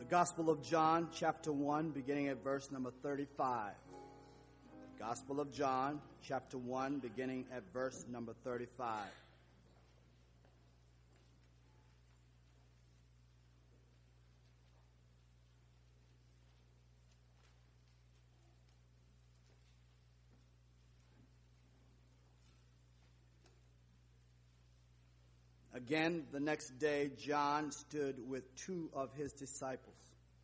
The Gospel of John, chapter 1, beginning at verse number 35. Gospel of John, chapter 1, beginning at verse number 35. Again, the next day, John stood with two of his disciples.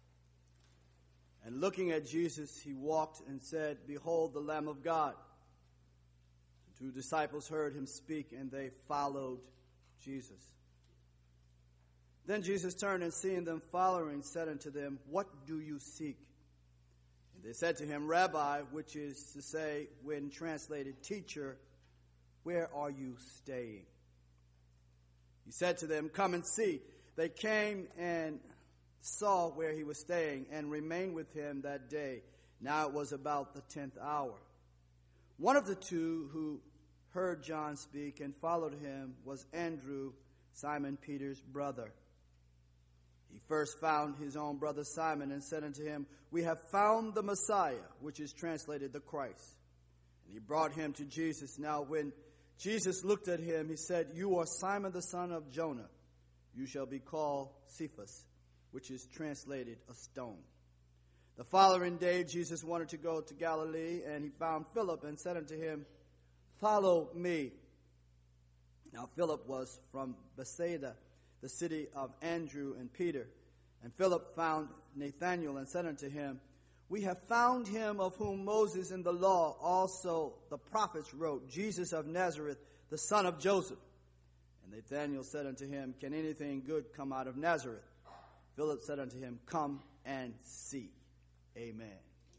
And looking at Jesus, he walked and said, "Behold, the Lamb of God." The two disciples heard him speak, and they followed Jesus. Then Jesus turned and seeing them following, said unto them, "What do you seek?" And they said to him, "Rabbi," which is to say, when translated, "Teacher, where are you staying?" He said to them, "Come and see." They came and saw where he was staying and remained with him that day. Now it was about the 10th hour. One of the two who heard John speak and followed him was Andrew, Simon Peter's brother. He first found his own brother Simon and said unto him, "We have found the Messiah," which is translated the Christ. And he brought him to Jesus. Now when Jesus looked at him, he said, "You are Simon the son of Jonah. You shall be called Cephas," which is translated a stone. The following day, Jesus wanted to go to Galilee, and he found Philip and said unto him, "Follow me." Now Philip was from Bethsaida, the city of Andrew and Peter. And Philip found Nathanael and said unto him, "We have found him of whom Moses in the law, also the prophets wrote, Jesus of Nazareth, the son of Joseph." And Nathanael said unto him, "Can anything good come out of Nazareth?" Philip said unto him, "Come and see." Amen.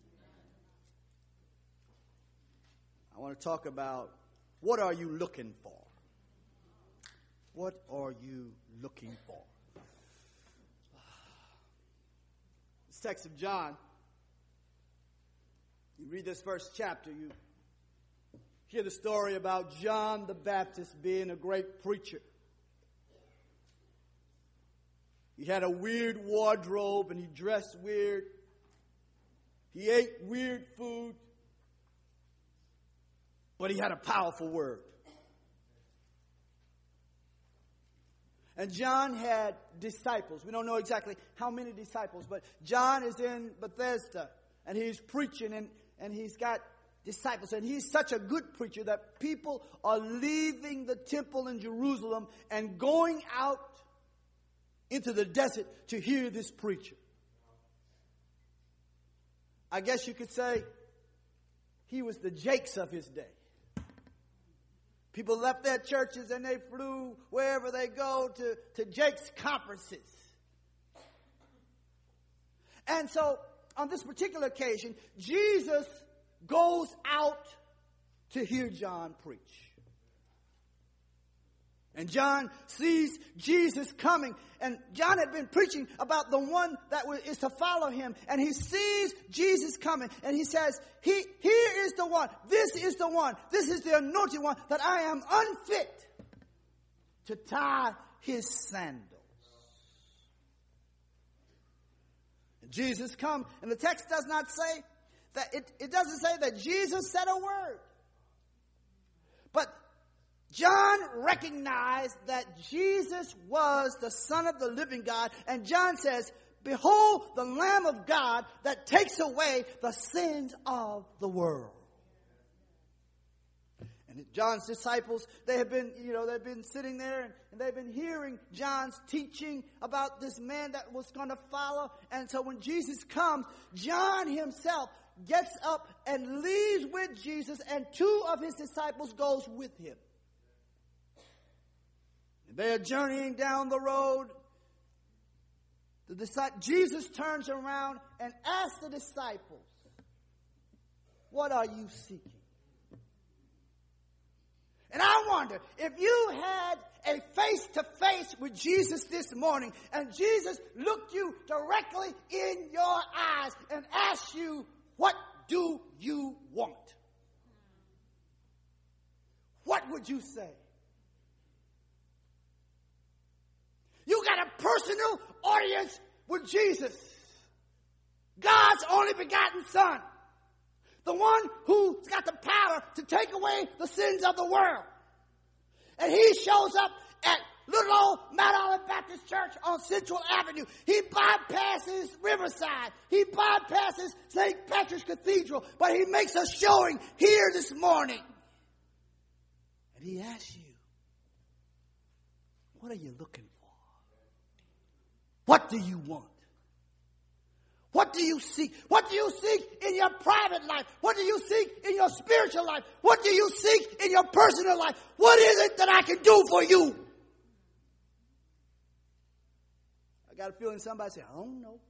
I want to talk about, what are you looking for? What are you looking for? This text of John, you read this first chapter, you hear the story about John the Baptist being a great preacher. He had a weird wardrobe and he dressed weird. He ate weird food. But he had a powerful word. And John had disciples. We don't know exactly how many disciples, but John is in Bethesda and he's preaching and he's got disciples. And he's such a good preacher that people are leaving the temple in Jerusalem and going out into the desert to hear this preacher. I guess you could say he was the Jakes of his day. People left their churches and they flew wherever they go to Jake's conferences. And so on this particular occasion, Jesus goes out to hear John preach. And John sees Jesus coming. And John had been preaching about the one that is to follow him. And he sees Jesus coming. And he says, here is the one. This is the one. This is the anointed one that I am unfit to tie his sandals. And Jesus comes. And the text does not say that it doesn't say that Jesus said a word. But John recognized that Jesus was the Son of the living God. And John says, "Behold the Lamb of God that takes away the sins of the world." And John's disciples, they've been sitting there and they've been hearing John's teaching about this man that was going to follow. And so when Jesus comes, John himself gets up and leaves with Jesus, and two of his disciples goes with him. They are journeying down the road. Jesus turns around and asks the disciples, "What are you seeking?" And I wonder, if you had a face-to-face with Jesus this morning, and Jesus looked you directly in your eyes and asked you, "What do you want?" What would you say? You got a personal audience with Jesus. God's only begotten Son. The one who's got the power to take away the sins of the world. And he shows up at little old Mount Olive Baptist Church on Central Avenue. He bypasses Riverside. He bypasses St. Patrick's Cathedral. But he makes a showing here this morning. And he asks you, what are you looking for? What do you want? What do you seek? What do you seek in your private life? What do you seek in your spiritual life? What do you seek in your personal life? What is it that I can do for you? I got a feeling somebody said, I don't know.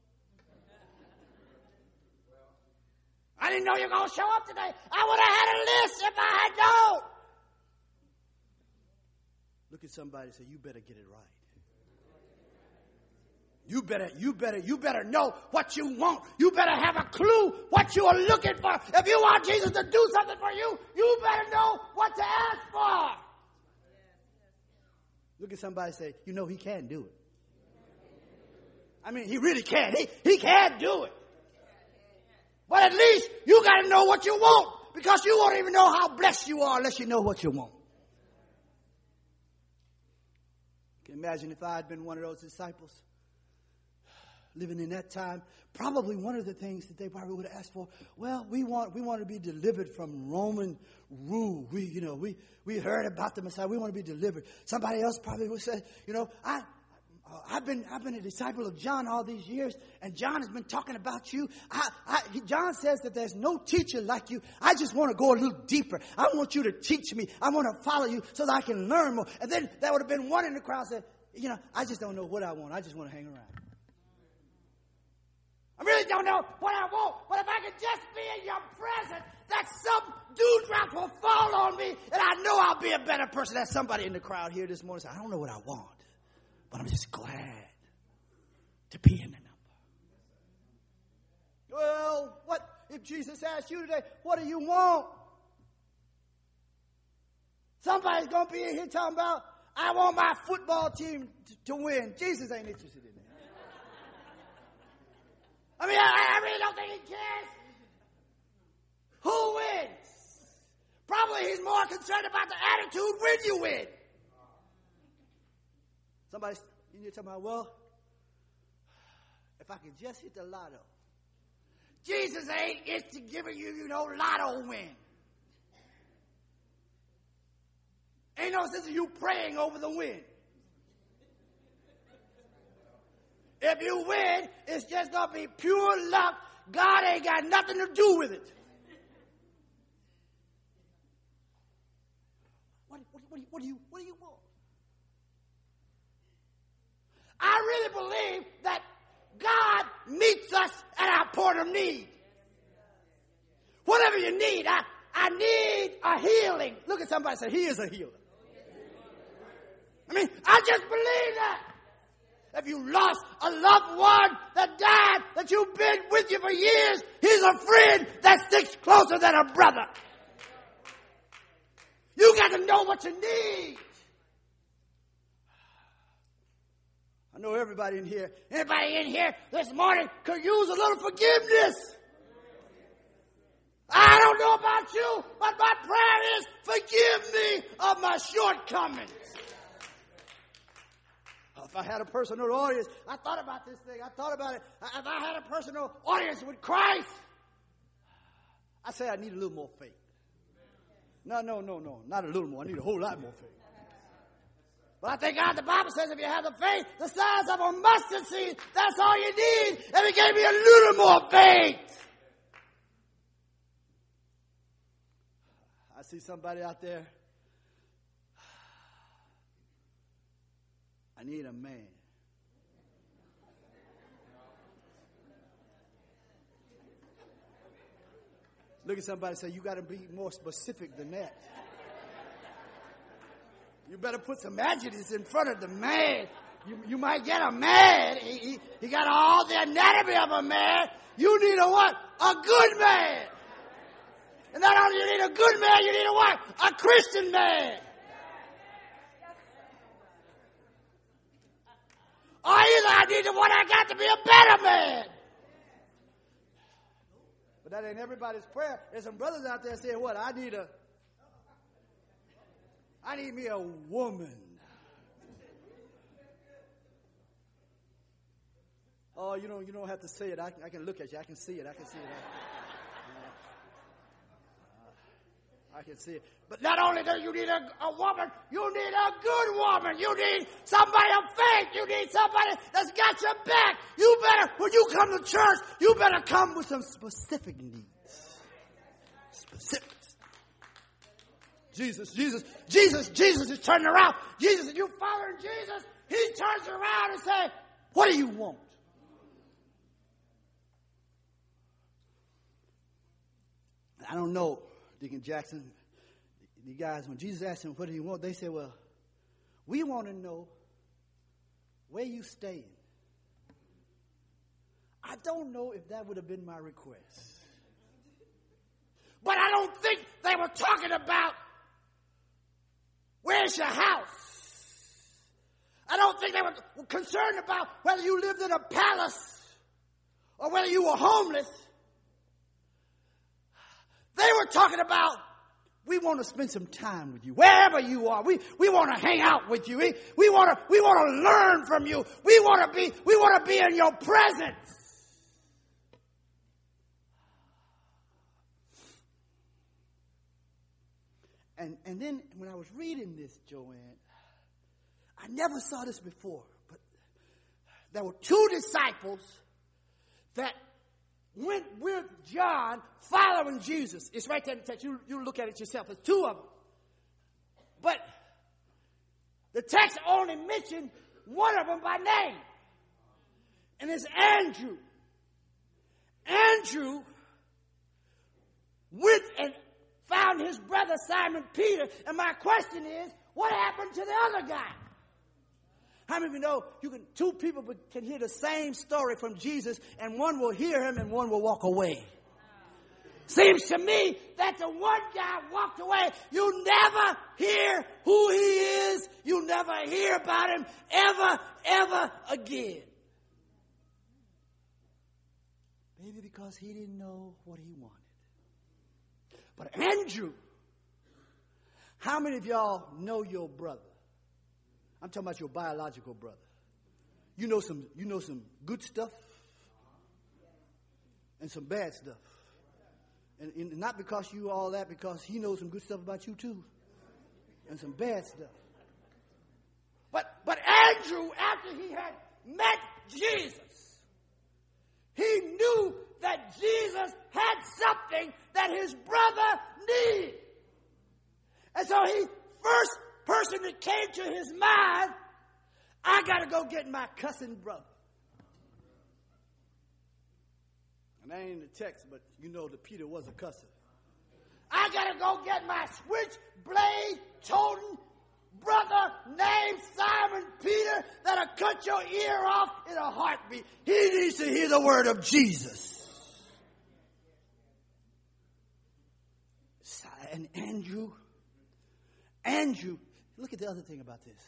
I didn't know you were going to show up today. I would have had a list if I had known. Look at somebody and say, you better get it right. You better know what you want. You better have a clue what you are looking for. If you want Jesus to do something for you, you better know what to ask for. Look at somebody and say, you know he can do it. I mean, he really can. He can do it. But at least you got to know what you want, because you won't even know how blessed you are unless you know what you want. Can you imagine if I had been one of those disciples living in that time? Probably one of the things that they probably would have asked for, well, we want to be delivered from Roman rule. We heard about the Messiah. We want to be delivered. Somebody else probably would say, I've been a disciple of John all these years, and John has been talking about you. John says that there's no teacher like you. I just want to go a little deeper. I want you to teach me. I want to follow you so that I can learn more. And then there would have been one in the crowd that said, I just don't know what I want. I just want to hang around. I really don't know what I want, but if I could just be in your presence, that some dewdrops will fall on me, and I know I'll be a better person. That's somebody in the crowd here this morning said, I don't know what I want, but I'm just glad to be in the number. Well, what if Jesus asked you today, what do you want? Somebody's going to be in here talking about, I want my football team to win. Jesus ain't interested in that. I mean, I really don't think he cares who wins. Probably he's more concerned about the attitude when you win. Somebody, you're talking about, well, if I could just hit the lotto. Jesus ain't into giving you, lotto win. Ain't no sense of you praying over the win. If you win, it's just going to be pure luck. God ain't got nothing to do with it. What do you want? I really believe that God meets us at our point of need. Whatever you need, I need a healing. Look at somebody and say, he is a healer. I mean, I just believe that. If you lost a loved one that died, that you've been with you for years, he's a friend that sticks closer than a brother. You got to know what you need. I know everybody in here. Anybody in here this morning could use a little forgiveness. I don't know about you, but my prayer is, forgive me of my shortcomings. If I had a personal audience, I thought about this thing. I thought about it. If I had a personal audience with Christ, I say I need a little more faith. No, not a little more. I need a whole lot more faith. But I think God, the Bible says if you have the faith the size of a mustard seed, that's all you need. And He gave me a little more faith. I see somebody out there. I need a man. Look at somebody and say, you got to be more specific than that. You better put some adjectives in front of the man. You might get a man. He got all the anatomy of a man. You need a what? A good man. And not only you need a good man, you need a what? A Christian man. Or either I need the one I got to be a better man. But that ain't everybody's prayer. There's some brothers out there saying, what? I need me a woman. Oh, you don't have to say it. I can look at you. I can see it. I can see it. I can see it. But not only do you need a woman, you need a good woman. You need somebody of faith. You need somebody that's got your back. You better, when you come to church, you better come with some specific needs. Specifics. Jesus is turning around. Jesus, you following Jesus, he turns around and says, what do you want? I don't know, Deacon Jackson. The guys, when Jesus asked them, what do you want? They said, well, we want to know where you staying. I don't know if that would have been my request. But I don't think they were talking about where's your house. I don't think they were concerned about whether you lived in a palace or whether you were homeless. They were talking about, we want to spend some time with you, wherever you are. We want to hang out with you. We want to learn from you. We want to be in your presence. And then when I was reading this, Joanne, I never saw this before, but there were two disciples that went with John following Jesus. It's right there in the text. You look at it yourself. There's two of them. But the text only mentioned one of them by name. And it's Andrew. Andrew went and found his brother Simon Peter. And my question is, what happened to the other guy? How many of you know two people can hear the same story from Jesus, and one will hear him and one will walk away? Seems to me that the one guy walked away. You never hear who he is. You never hear about him ever again. Maybe because he didn't know what he wanted. But Andrew, how many of y'all know your brother? I'm talking about your biological brother. You know some good stuff and some bad stuff. And not because you all that, because he knows some good stuff about you too. And some bad stuff. But Andrew, after he had met Jesus, he knew that Jesus had something that his brother needed. And so he first person that came to his mind, I got to go get my cussing brother. And that ain't in the text, but you know that Peter was a cusser. I got to go get my switchblade toting brother named Simon Peter that'll cut your ear off in a heartbeat. He needs to hear the word of Jesus. And Andrew, look at the other thing about this.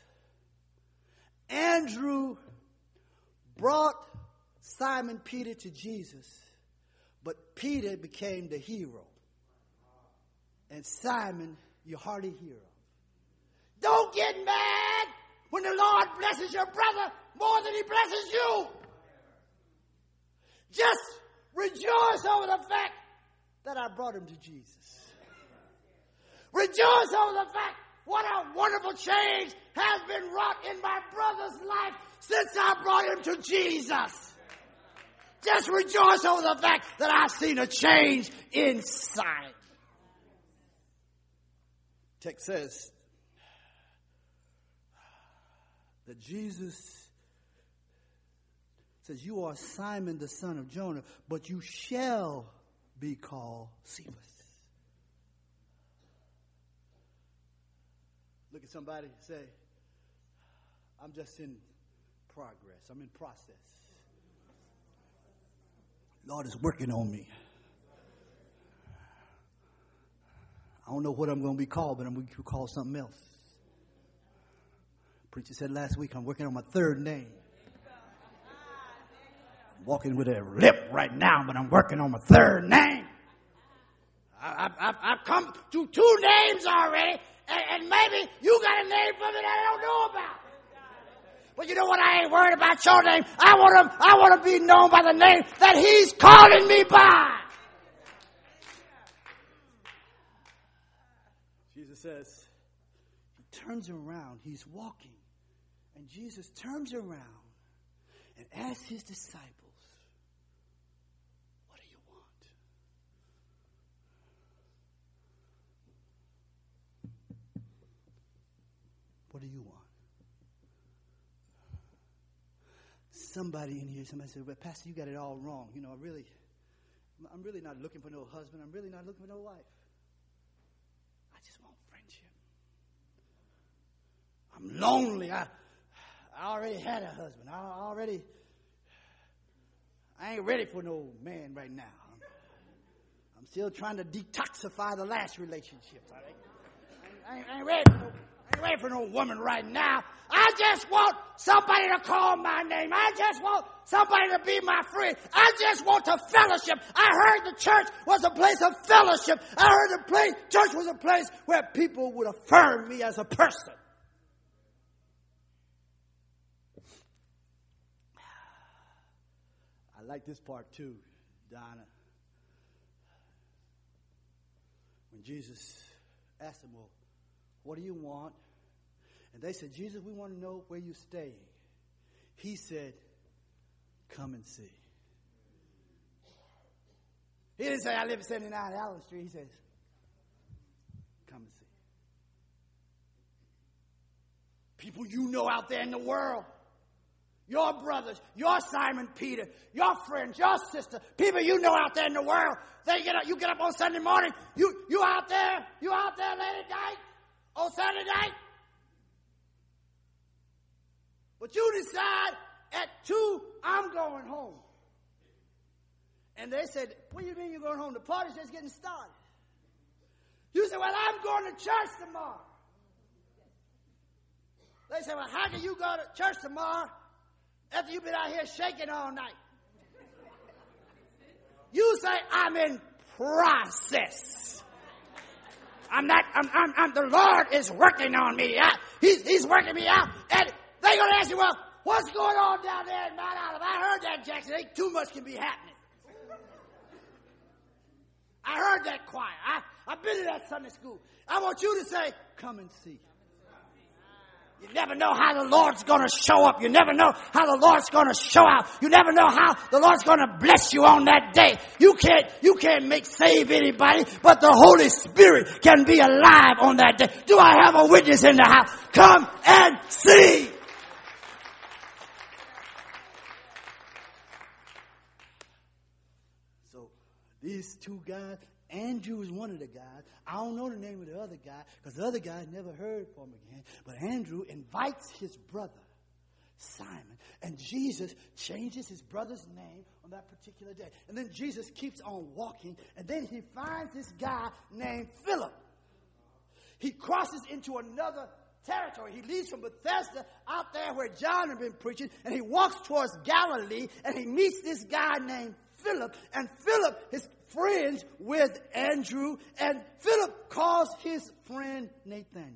Andrew brought Simon Peter to Jesus, but Peter became the hero. And Simon, your hearty hero. Don't get mad when the Lord blesses your brother more than he blesses you. Just rejoice over the fact that I brought him to Jesus. Rejoice over the fact what a wonderful change has been wrought in my brother's life since I brought him to Jesus. Just rejoice over the fact that I've seen a change inside. Text says that Jesus says, you are Simon the son of Jonah, but you shall be called Cephas. Look at somebody and say, I'm just in progress. I'm in process. Lord is working on me. I don't know what I'm going to be called, but I'm going to be called something else. Preacher said last week, I'm working on my third name. I'm walking with a lip right now, but I'm working on my third name. I've come to 2 names already, and maybe you got a name for me that I don't know about. But you know what? I ain't worried about your name. I want to be known by the name that he's calling me by. Jesus says, he turns around. He's walking. And Jesus turns around and asks his disciples, what do you want? What do you want? Somebody in here, somebody said, well, Pastor, you got it all wrong. You know, I'm really not looking for no husband. I'm really not looking for no wife. I just want friendship. I'm lonely. I already had a husband. I ain't ready for no man right now. I'm still trying to detoxify the last relationships. I ain't ready for no woman right now. I just want somebody to call my name. I just want somebody to be my friend. I just want to fellowship. I heard the church was a place of fellowship. I heard the church was a place where people would affirm me as a person. I like this part too, Donna. When Jesus asked them, well, what do you want? And they said, Jesus, we want to know where you're staying. He said, come and see. He didn't say, I live at 79 Allen Street. He says, come and see. People you know out there in the world. Your brothers, your Simon Peter, your friends, your sister, people you know out there in the world. You get up on Sunday morning. You out there late at night, on Saturday night. But you decide at 2, I'm going home. And they said, what do you mean you're going home? The party's just getting started. You said, well, I'm going to church tomorrow. They said, well, how can you go to church tomorrow after you've been out here shaking all night? You say, I'm in process. The Lord is working on me. He's working me out. And they're going to ask you, well, what's going on down there in Mount Olive? I heard that, Jackson. Ain't too much can be happening. I heard that choir. I've been to that Sunday school. I want you to say, come and see. You never know how the Lord's going to show up. You never know how the Lord's going to show out. You never know how the Lord's going to bless you on that day. You can't save anybody, but the Holy Spirit can be alive on that day. Do I have a witness in the house? Come and see. So these 2 guys, Andrew is one of the guys. I don't know the name of the other guy because the other guy never heard from him again. But Andrew invites his brother, Simon, and Jesus changes his brother's name on that particular day. And then Jesus keeps on walking, and then he finds this guy named Philip. He crosses into another territory. He leaves from Bethesda out there where John had been preaching, and he walks towards Galilee, and he meets this guy named Philip, and Philip is friends with Andrew, and Philip calls his friend Nathaniel.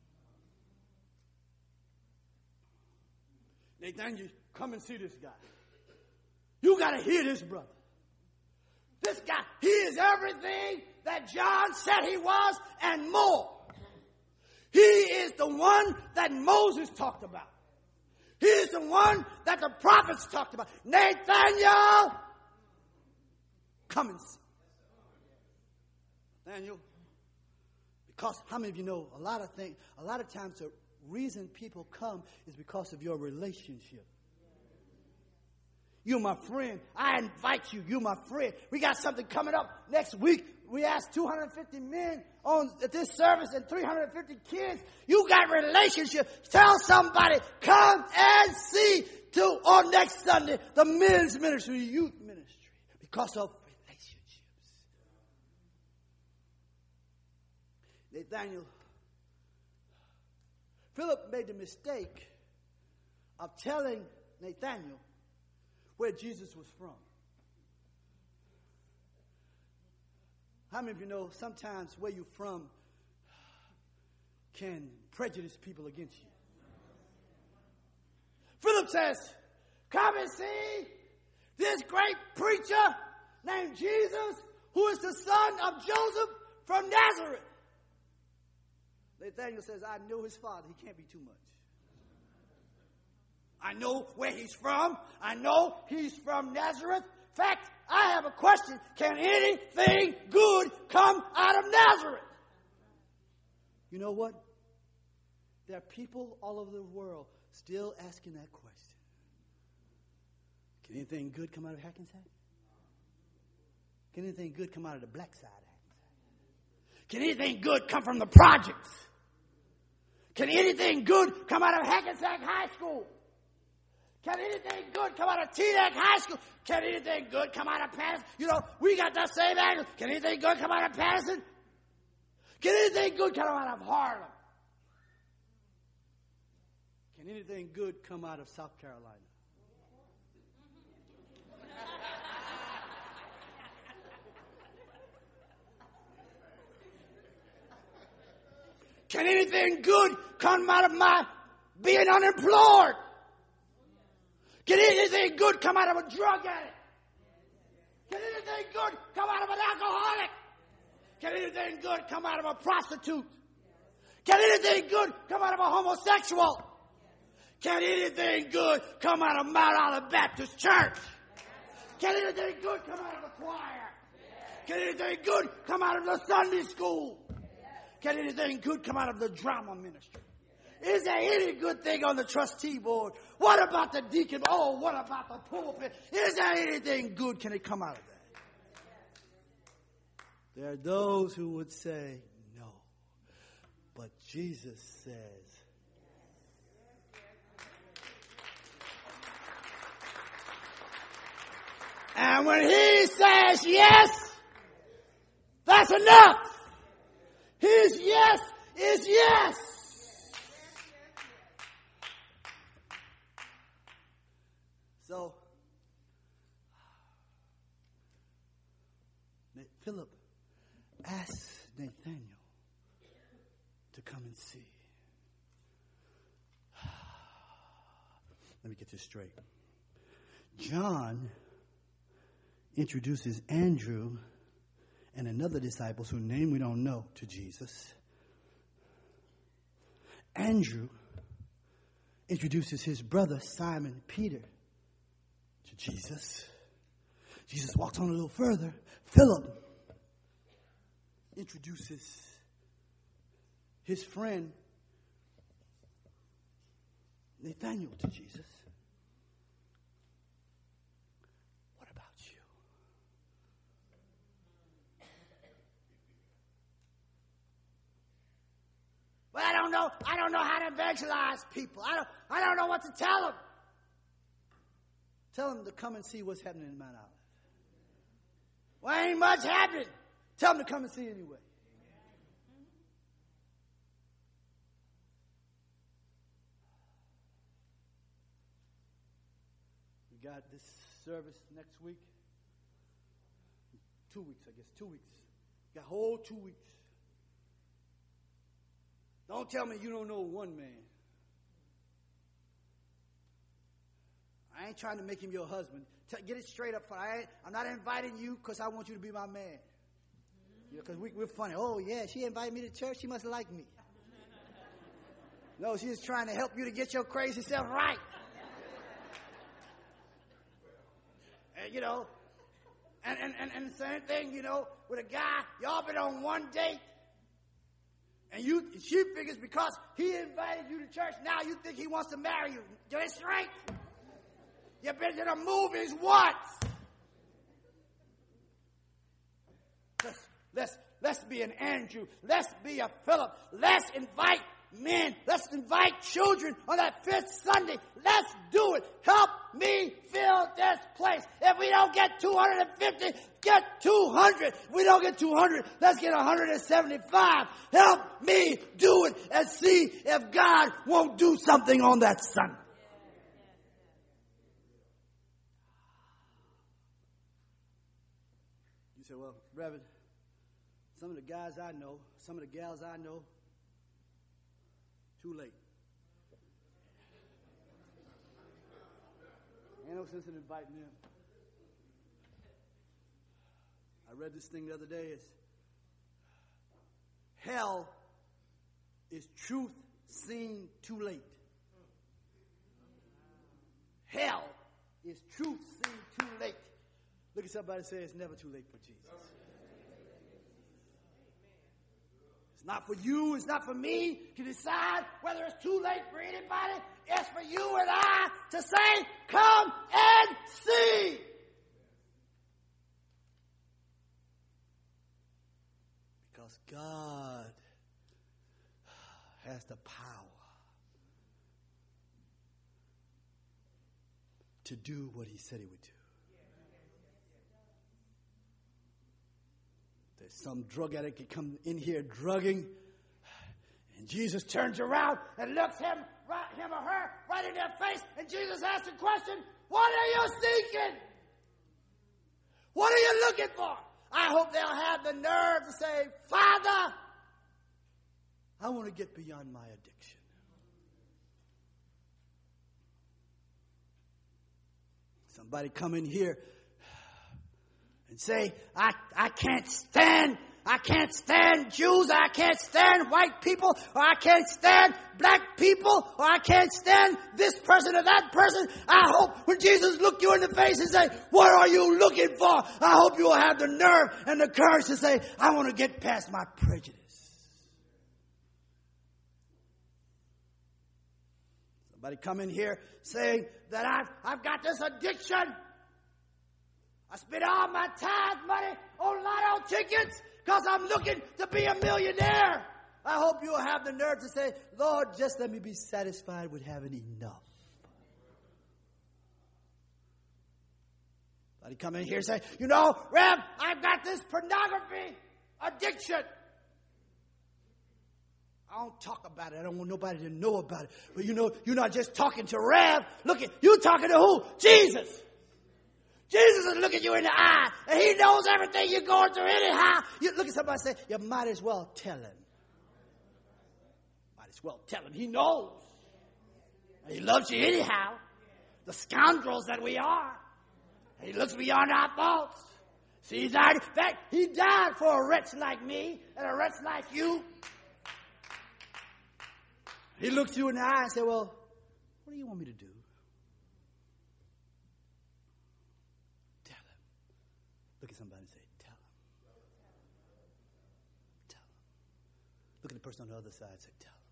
Nathaniel, come and see this guy. You got to hear this brother. This guy, he is everything that John said he was and more. He is the one that Moses talked about. He is the one that the prophets talked about. Nathaniel, come and see. Nathaniel, because how many of you know a lot of times the reason people come is because of your relationship. You're my friend. I invite you. You're my friend. We got something coming up next week. We asked 250 men at this service and 350 kids. You got relationship. Tell somebody, come and see on next Sunday the men's ministry, youth ministry, because of relationships. Nathaniel, Philip made the mistake of telling Nathaniel where Jesus was from. How many of you know sometimes where you're from can prejudice people against you? Philip says, come and see this great preacher named Jesus, who is the son of Joseph from Nazareth. Nathaniel says, I know his father. He can't be too much. I know where he's from. I know he's from Nazareth. In fact, I have a question. Can anything good come out of Nazareth? You know what? There are people all over the world still asking that question. Can anything good come out of Hackensack? Can anything good come out of the black side of Hackensack? Can anything good come from the projects? Can anything good come out of Hackensack High School? Can anything good come out of Teaneck High School? Can anything good come out of Patterson? You know, we got the same angle. Can anything good come out of Patterson? Can anything good come out of Harlem? Can anything good come out of South Carolina? Can anything good come out of my being unemployed? Can anything good come out of a drug addict? Can anything good come out of an alcoholic? Can anything good come out of a prostitute? Can anything good come out of a homosexual? Can anything good come out of Mount Olive Baptist Church? Can anything good come out of the choir? Can anything good come out of the Sunday school? Can anything good come out of the drama ministry? Is there any good thing on the trustee board? What about the deacon? Oh, what about the pulpit? Is there anything good? Can it come out of that? There are those who would say no. But Jesus says, and when he says yes, that's enough. His yes is yes. So, Philip asked Nathanael to come and see. Let me get this straight. John introduces Andrew and another disciple whose name we don't know to Jesus. Andrew introduces his brother Simon Peter to Jesus. Jesus walks on a little further. Philip introduces his friend Nathanael to Jesus. What about you? Well, I don't know how to evangelize people. I don't know what to tell them. Tell them to come and see what's happening in Mount Olive. Well, ain't much happening. Tell them to come and see anyway. We got this service next week. 2 weeks, I guess. 2 weeks. Got whole 2 weeks. Don't tell me you don't know one man. I ain't trying to make him your husband. Get it straight up front. I'm not inviting you because I want you to be my man. Because we're funny. Oh, yeah, she invited me to church. She must like me. No, she's trying to help you to get your crazy self right. And, and the same thing, with a guy, y'all been on one date. And she figures because he invited you to church, now you think he wants to marry you. Get it straight? You've been to the movies once. Let's be an Andrew. Let's be a Philip. Let's invite men. Let's invite children on that 5th Sunday. Let's do it. Help me fill this place. If we don't get 250, get 200. If we don't get 200, let's get 175. Help me do it and see if God won't do something on that Sunday. You say, well, Reverend, some of the guys I know, some of the gals I know, too late. Ain't no sense in inviting them. I read this thing the other day. It's hell is truth seen too late. Hell is truth seen too late. Look at somebody and say it's never too late for Jesus. It's not for you, it's not for me to decide whether it's too late for anybody. It's for you and I to say, come and see. Because God has the power to do what he said he would do. There's some drug addict that come in here drugging, and Jesus turns around and looks him or her right in their face, and Jesus asks the question, what are you seeking? What are you looking for? I hope they'll have the nerve to say, Father, I want to get beyond my addiction. Somebody come in here and say, I can't stand Jews, or I can't stand white people, or I can't stand black people, or I can't stand this person or that person. I hope when Jesus look you in the face and say, what are you looking for? I hope you will have the nerve and the courage to say, I want to get past my prejudice. Somebody come in here saying that I've got this addiction. I spend all my tithe money on lotto tickets because I'm looking to be a millionaire. I hope you'll have the nerve to say, Lord, just let me be satisfied with having enough. Somebody come in here and say, Rev, I've got this pornography addiction. I don't talk about it. I don't want nobody to know about it. But you're not just talking to Rev. Look, you talking to who? Jesus. Jesus is looking you in the eye, and he knows everything you're going through anyhow. You look at somebody and say, you might as well tell him. Might as well tell him. He knows. He loves you anyhow. The scoundrels that we are. And he looks beyond our faults. See, he died for a wretch like me and a wretch like you. He looks you in the eye and says, well, what do you want me to do? Tell him. Look at somebody and say, tell him. Tell him. Look at the person on the other side and say, tell him.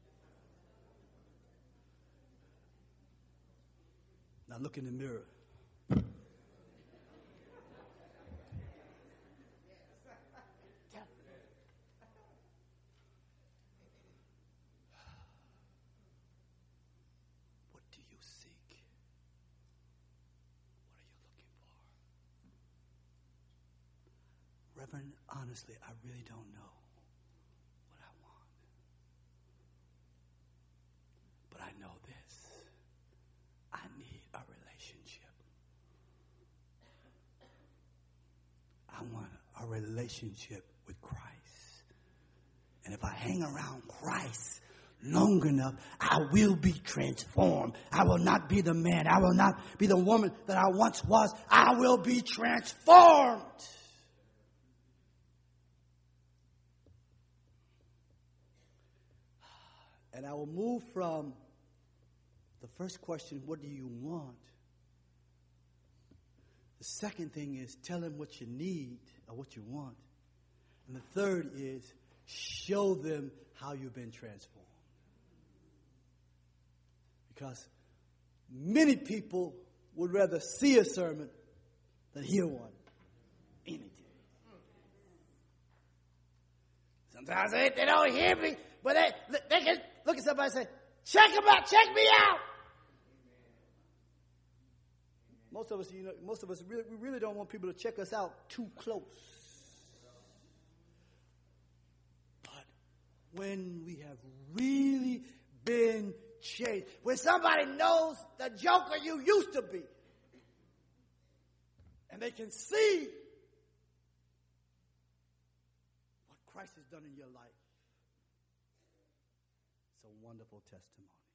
Now look in the mirror. Reverend, honestly, I really don't know what I want. But I know this. I need a relationship. I want a relationship with Christ. And if I hang around Christ long enough, I will be transformed. I will not be the man. I will not be the woman that I once was. I will be transformed. And I will move from the first question, what do you want? The second thing is tell him what you need or what you want. And the third is show them how you've been transformed. Because many people would rather see a sermon than hear one. Anything. Sometimes they don't hear me, but they can look at somebody and say, check them out, check me out. Most of us, we really don't want people to check us out too close. But when we have really been changed, when somebody knows the joker you used to be, and they can see Christ has done in your life. It's a wonderful testimony.